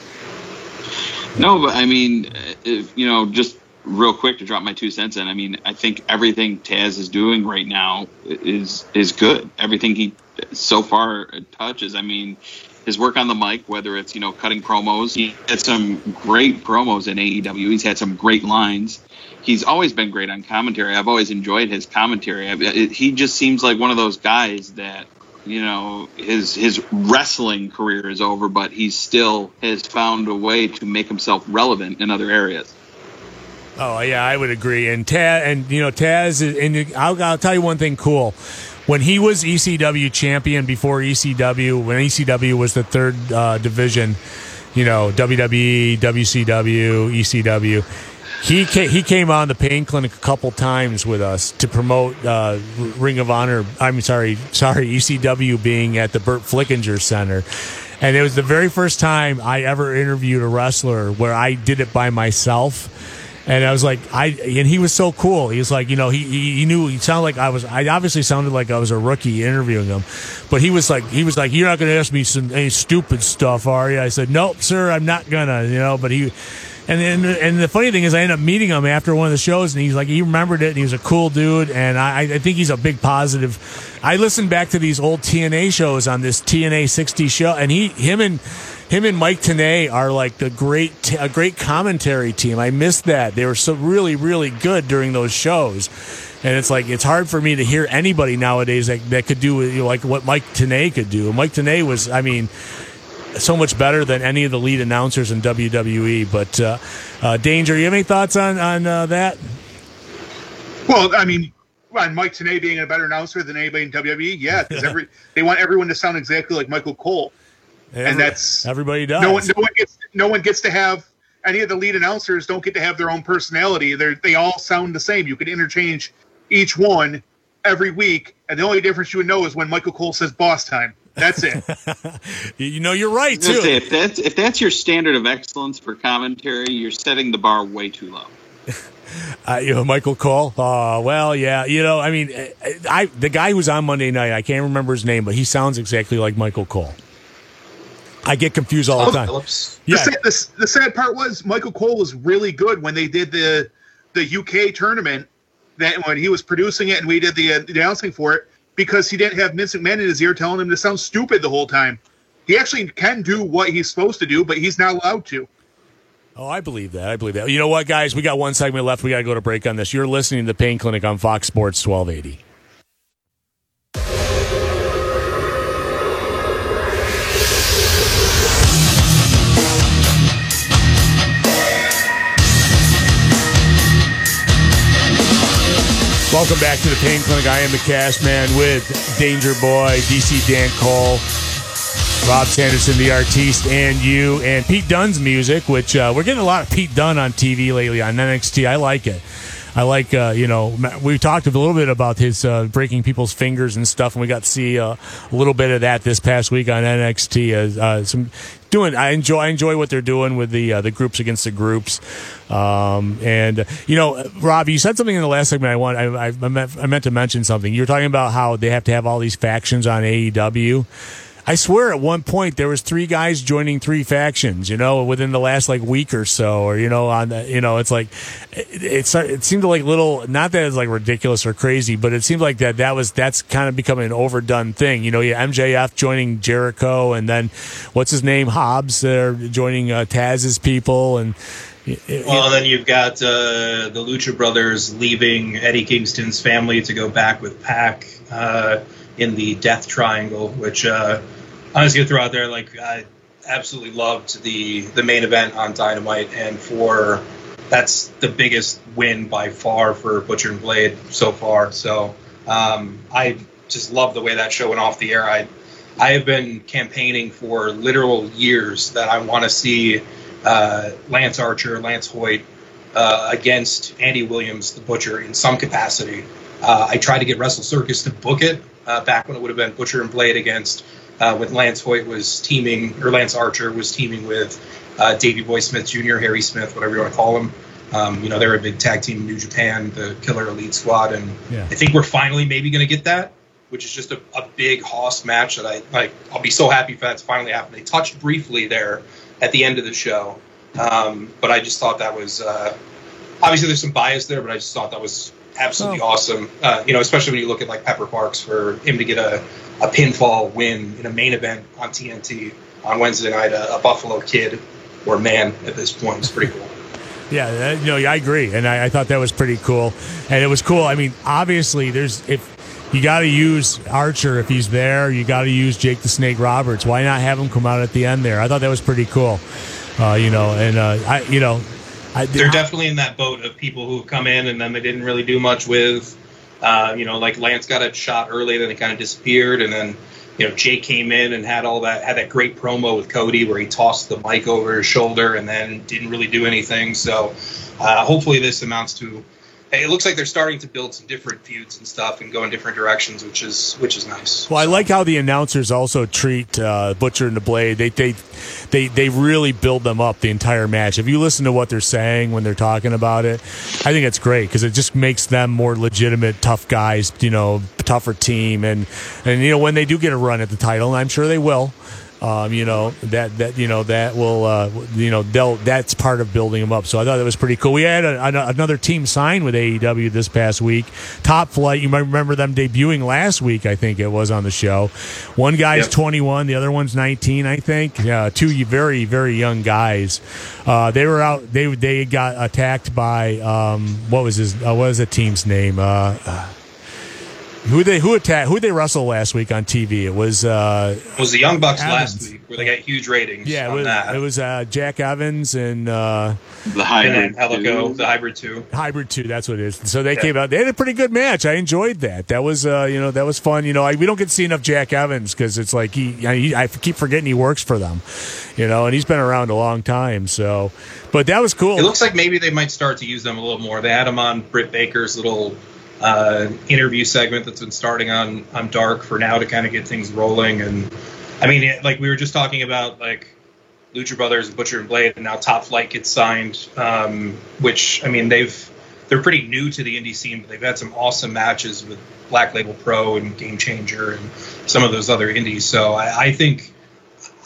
No, but I mean, if, you know, just real quick to drop my two cents in. I mean, I think everything Taz is doing right now is is good. Everything he so far touches. I mean, his work on the mic, whether it's, you know, cutting promos, he had some great promos in A E W. He's had some great lines. He's always been great on commentary. I've always enjoyed his commentary. I, it, he just seems like one of those guys that, you know, his his wrestling career is over, but he still has found a way to make himself relevant in other areas. Oh yeah, I would agree. And Taz, and you know, Taz, is, and I'll, I'll tell you one thing cool. When he was E C W champion before E C W, when E C W was the third uh, division, you know, W W E, W C W, E C W. He came, he came on the Pain Clinic a couple times with us to promote uh, Ring of Honor. I'm sorry, sorry, E C W being at the Burt Flickinger Center, and it was the very first time I ever interviewed a wrestler where I did it by myself. And I was like, I and he was so cool. He was like, you know, he he knew he sounded like I was. I obviously sounded like I was a rookie interviewing him, but he was like, he was like, you're not going to ask me some any stupid stuff, are you? I said, nope, sir, I'm not gonna, you know. But he. And then, and the funny thing is, I ended up meeting him after one of the shows, and he's like, he remembered it, and he was a cool dude, and I, I think he's a big positive. I listened back to these old T N A shows on this T N A sixty show, and he, him, and him and Mike Tenay are like the great, a great commentary team. I missed that; they were so really, really good during those shows. And it's like, it's hard for me to hear anybody nowadays that, that could do, you know, like what Mike Tenay could do. Mike Tenay was, I mean, so much better than any of the lead announcers in W W E. But uh, uh, Danger, you have any thoughts on on uh, that? Well, I mean, on Mike Tenay being a better announcer than anybody in W W E, yeah, because every they want everyone to sound exactly like Michael Cole, Every, and that's everybody does. No one, no one gets, no one gets to have any of the lead announcers. Don't get to have their own personality. They they all sound the same. You could interchange each one every week, and the only difference you would know is when Michael Cole says "boss time." That's it. You know, you're right too. Say, if that's if that's your standard of excellence for commentary, you're setting the bar way too low. Uh, you know, Michael Cole. Oh, well, yeah. You know, I mean, I the guy who's on Monday night, I can't remember his name, but he sounds exactly like Michael Cole. I get confused all the time. Phillips. The, Yeah. sad, the, the sad part was Michael Cole was really good when they did the the U K tournament. That when he was producing it and we did the uh, announcing for it, because he didn't have Vince McMahon in his ear telling him to sound stupid the whole time. He actually can do what he's supposed to do, but he's not allowed to. Oh, I believe that. I believe that. You know what, guys? We got one segment left. We got to go to break on this. You're listening to the Pain Clinic on Fox Sports twelve eighty. Welcome back to the Pain Clinic. I am the cast man with Danger Boy, D C Dan Cole, Rob Sanderson, the artiste, and you, and Pete Dunne's music, which uh, we're getting a lot of Pete Dunne on T V lately on N X T. I like it. I like, uh, you know, we talked a little bit about his uh, breaking people's fingers and stuff, and we got to see uh, a little bit of that this past week on N X T. Uh, uh, some doing, I enjoy, I enjoy what they're doing with the uh, the groups against the groups. Um, and uh, you know, Rob, you said something in the last segment. I want, I, I, I, meant, I meant to mention something. You were talking about how they have to have all these factions on A E W. I swear at one point there was three guys joining three factions, you know, within the last like week or so, or, you know, on the, you know, it's like, it, it, it seemed like little, not that it's like ridiculous or crazy, but it seemed like that that was, that's kind of becoming an overdone thing. You know, yeah, M J F joining Jericho, and then what's his name? Hobbs, they're joining uh, Taz's people. And, It, well, and then you've got uh, the Lucha Brothers leaving Eddie Kingston's family to go back with Pac uh, in the Death Triangle, which uh, I was going to throw out there. Like, I absolutely loved the the main event on Dynamite, and for that's the biggest win by far for Butcher and Blade so far. So um, I just love the way that show went off the air. I I have been campaigning for literal years that I want to see Uh, Lance Archer, Lance Hoyt uh, against Andy Williams, the Butcher, in some capacity. Uh, I tried to get Wrestle Circus to book it uh, back when it would have been Butcher and Blade against uh, when Lance Hoyt was teaming, or Lance Archer was teaming with uh, Davey Boy Smith Junior, Harry Smith, whatever you want to call him. Um, you know, they're a big tag team in New Japan, the Killer Elite Squad, and Yeah. I think we're finally maybe going to get that, which is just a, a big Hoss match that I like. I'll be so happy if that's finally happened. They touched briefly there at the end of the show, um, but I just thought that was uh, obviously there's some bias there, but I just thought that was absolutely Oh. awesome. Uh, you know, especially when you look at like Pepper Parks, for him to get a, a pinfall win in a main event on T N T on Wednesday night, a, a Buffalo kid or man at this point is pretty cool. Yeah, that, you know, I agree, and I, I thought that was pretty cool, and it was cool. I mean, obviously, there's if you got to use Archer if he's there, you got to use Jake the Snake Roberts. Why not have him come out at the end there? I thought that was pretty cool, uh, you know, and uh, I, you know, I, They're definitely in that boat of people who come in and then they didn't really do much with. Uh, you know, like Lance got a shot early, then it kind of disappeared, and then you know Jake came in and had all that had that great promo with Cody where he tossed the mic over his shoulder and then didn't really do anything. So uh, hopefully this amounts to. Hey, it looks like they're starting to build some different feuds and stuff and go in different directions, which is which is nice. Well, I like how the announcers also treat uh, Butcher and the Blade. They they they they really build them up the entire match. If you listen to what they're saying when they're talking about it, I think it's great because it just makes them more legitimate, tough guys. You know, tougher team, and and you know when they do get a run at the title, and I'm sure they will. Um, you know that that you know that will uh, you know they'll that's part of building them up. So I thought that was pretty cool. We had a, a, another team sign with A E W this past week. Top Flight. You might remember them debuting last week. I think it was on the show. One guy's Yep. twenty-one, the other one's nineteen. I think. Yeah, two very very young guys. Uh, they were out. They they got attacked by um, what was his uh, what was the team's name? Uh, uh, Who they who attacked who they wrestled last week on T V? It was uh, It was the Young Bucks Evans. last week where they got huge ratings. yeah, it on was, that. it was uh, Jack Evans and uh, The and hybrid. then Helico, too. the Hybrid two. Hybrid two. That's what it is. So they Yeah. came out. They had a pretty good match. I enjoyed that. That was uh, you know that was fun. You know, I, we don't get to see enough Jack Evans because it's like he, he I keep forgetting he works for them. You know, and he's been around a long time. So, but that was cool. It looks like maybe they might start to use them a little more. They had him on Britt Baker's little uh, interview segment that's been starting on, on Dark for now to kind of get things rolling. And I mean, it- like we were just talking about, like Lucha Brothers, Butcher and Blade, and now Top Flight gets signed. Um, which I mean, they've they're pretty new to the indie scene, but they've had some awesome matches with Black Label Pro and Game Changer and some of those other indies. So I, I think.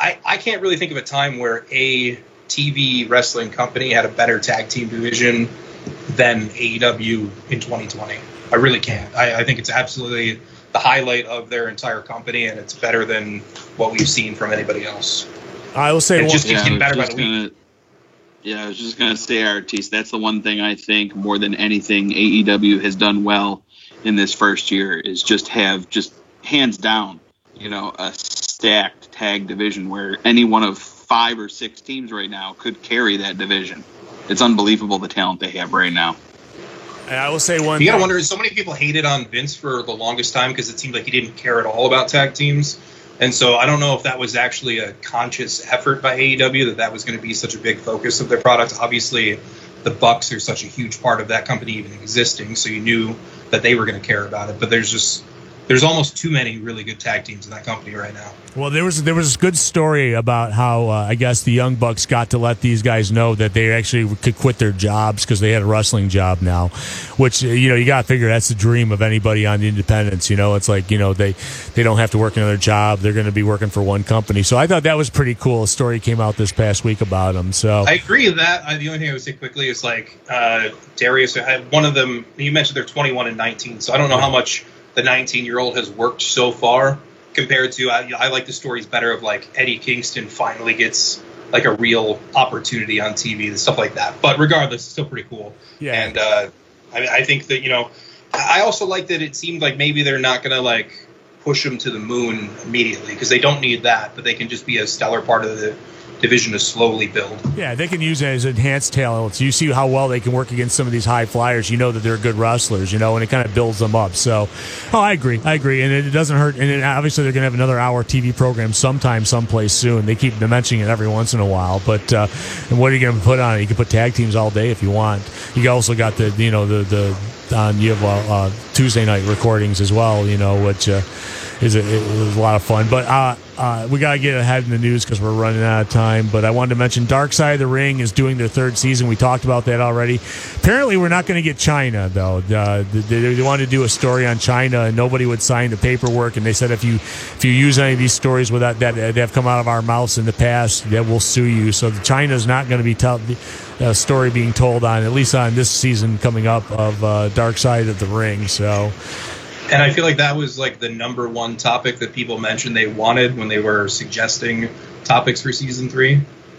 I, I can't really think of a time where a T V wrestling company had a better tag team division than A E W in twenty twenty. I really can't. I, I think it's absolutely the highlight of their entire company, and it's better than what we've seen from anybody else. I will say it one, just keeps yeah, getting better by the gonna, week. Yeah, I was just going to say, Artis, that's the one thing I think more than anything A E W has done well in this first year is just have just hands down, you know, a stacked tag division where any one of five or six teams right now could carry that division. It's unbelievable the talent they have right now. And I will say one You got to thing. wonder, so many people hated on Vince for the longest time because it seemed like he didn't care at all about tag teams. And so I don't know if that was actually a conscious effort by A E W that that was going to be such a big focus of their product. Obviously, the Bucks are such a huge part of that company even existing, so you knew that they were going to care about it. But there's just there's almost too many really good tag teams in that company right now. Well, there was there was a good story about how uh, I guess the Young Bucks got to let these guys know that they actually could quit their jobs because they had a wrestling job now, which, you know, you got to figure that's the dream of anybody on the independents. You know, it's like, you know, they, they don't have to work another job. They're going to be working for one company. So I thought that was pretty cool. A story came out this past week about them. So I agree with that. I, the only thing I would say quickly is like uh, Darius, one of them, you mentioned they're twenty-one and nineteen, so I don't know how much the nineteen-year-old has worked so far compared to, I, I like the stories better of like Eddie Kingston finally gets like a real opportunity on T V and stuff like that. But regardless, it's still pretty cool. Yeah. And uh, I, I think that, you know, I also like that it seemed like maybe they're not going to like push them to the moon immediately because they don't need that, but they can just be a stellar part of the division to slowly build. yeah, they can use it as enhanced talents. You see how well they can work against some of these high flyers. You know that they're good wrestlers, you know, and it kind of builds them up. So, oh, I agree. I agree. And it doesn't hurt. And it, obviously they're going to have another hour T V program sometime, someplace soon. They keep mentioning it every once in a while. But uh, and what are you going to put on it? You can put tag teams all day if you want. You also got the, you know, the, the on, you have uh, uh, Tuesday night recordings as well, you know, which uh, is a, it was a lot of fun. But uh, uh, we got to get ahead in the news because we're running out of time. But I wanted to mention Dark Side of the Ring is doing their third season. We talked about that already. Apparently, we're not going to get China, though. Uh, they, they wanted to do a story on China, and nobody would sign the paperwork. And they said if you if you use any of these stories without that that have come out of our mouths in the past, that we'll sue you. So China's not going to be tell, a story being told on, at least on this season coming up, of uh, Dark Side of the Ring. So. And I feel like that was like the number one topic that people mentioned they wanted when they were suggesting topics for season three.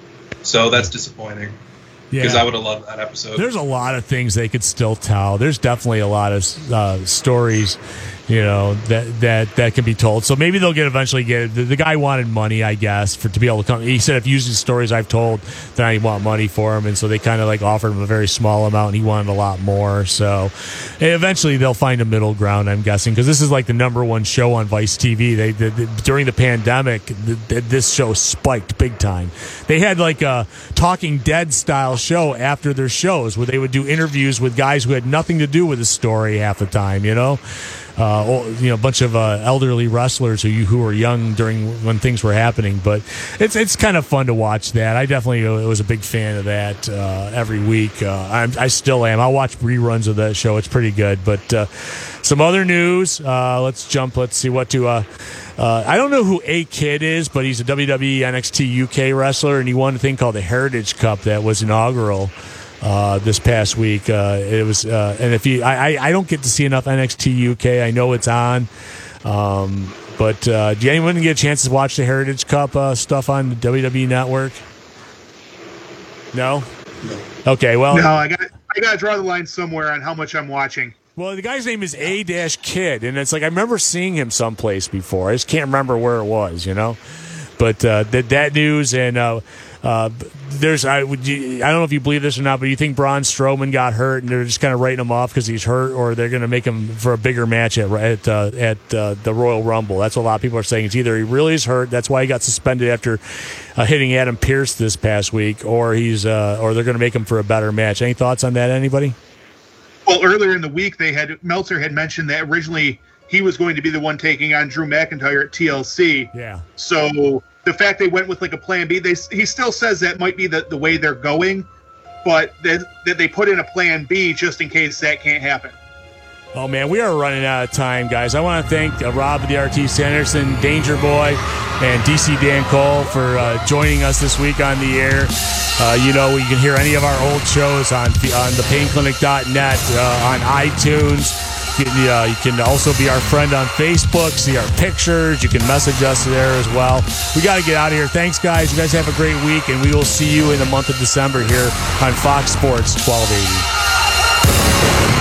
So that's disappointing because Yeah. I would have loved that episode. There's a lot of things they could still tell. There's definitely a lot of uh, stories, you know, that, that that can be told. So maybe they'll get eventually get it. The, the guy wanted money, I guess, for to be able to come. He said if you use the stories I've told, then I want money for him. And so they kind of like offered him a very small amount, and he wanted a lot more. So eventually they'll find a middle ground, I'm guessing, because this is like the number one show on Vice T V. They, they, they during the pandemic, the, the, this show spiked big time. They had like a Talking Dead style show after their shows where they would do interviews with guys who had nothing to do with the story half the time, you know. Uh, you know, a bunch of uh, elderly wrestlers who who were young during when things were happening. But it's it's kind of fun to watch that. I definitely was a big fan of that uh, every week. Uh, I'm, I still am. I'll watch reruns of that show. It's pretty good. But uh, some other news. Uh, let's jump. Let's see what to. Uh, uh, I don't know who A-Kid is, but he's a W W E N X T U K wrestler, and he won a thing called the Heritage Cup that was inaugural. Uh, this past week, uh, it was, uh, and if you, I, I don't get to see enough N X T U K. I know it's on, um, but uh, do anyone get a chance to watch the Heritage Cup uh, stuff on the W W E Network? No. Okay. Well, No, I got I got to draw the line somewhere on how much I'm watching. Well, the guy's name is A-Kid, and it's like I remember seeing him someplace before. I just can't remember where it was, you know. But uh, that that news and. Uh, Uh, there's I would you, I don't know if you believe this or not, but you think Braun Strowman got hurt and they're just kind of writing him off because he's hurt, or they're going to make him for a bigger match at at uh, at uh, the Royal Rumble? That's what a lot of people are saying. It's either he really is hurt, that's why he got suspended after uh, hitting Adam Pearce this past week, or he's uh, or they're going to make him for a better match. Any thoughts on that? Anybody? Well, earlier in the week, they had Meltzer had mentioned that originally he was going to be the one taking on Drew McIntyre at T L C. Yeah. So the fact they went with like a plan B, they he still says that might be the, the way they're going, but that, that they put in a plan B just in case that can't happen. Oh, man, we are running out of time, guys. I want to thank uh, Rob of the Artiste Henderson, Danger Boy, and D C Dan Cole for uh, joining us this week on the air. Uh, you know, you can hear any of our old shows on on the pain clinic dot net, uh, on iTunes. You can, uh, you can also be our friend on Facebook, see our pictures. You can message us there as well. We got to get out of here. Thanks, guys. You guys have a great week, and we will see you in the month of December here on Fox Sports twelve eighty.